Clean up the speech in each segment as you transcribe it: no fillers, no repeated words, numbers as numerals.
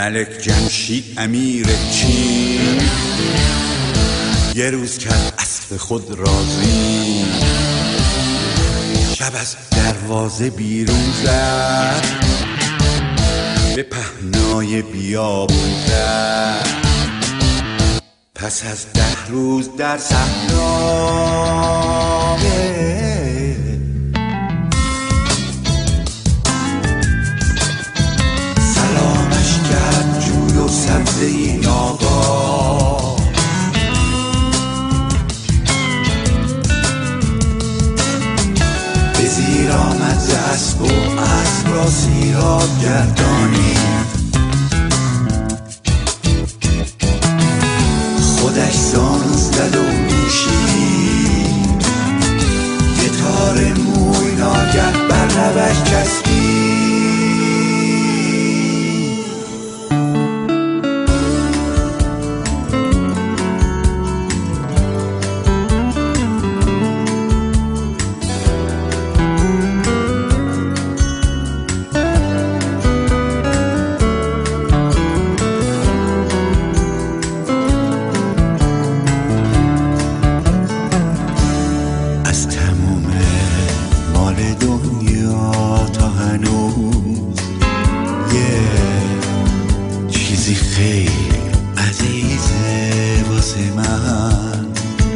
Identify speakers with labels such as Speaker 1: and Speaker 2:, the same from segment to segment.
Speaker 1: ملک جمشید امیر چین یه روز کرد اسب خود راضی، شب از دروازه بیرون زد، به پهنای بیابون زد. پس از 10 روز در صحرا سلامش کرد جوی و سبزه‌ای ناگاه. به زیر آمد ز اسب و اسب را سیراب گردانید، خودش زانو زد و میشید، یه تار موی ناگه بر لبش چسبید. خیلی عزیزه واسه من،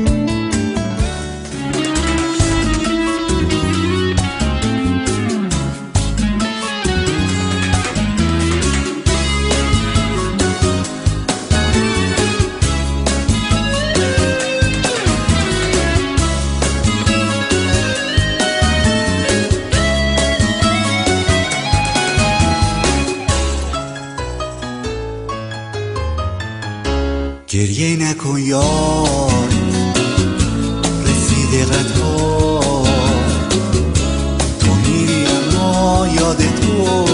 Speaker 1: گریه نکن یار رسیده قطار، تو میری اما یاد تو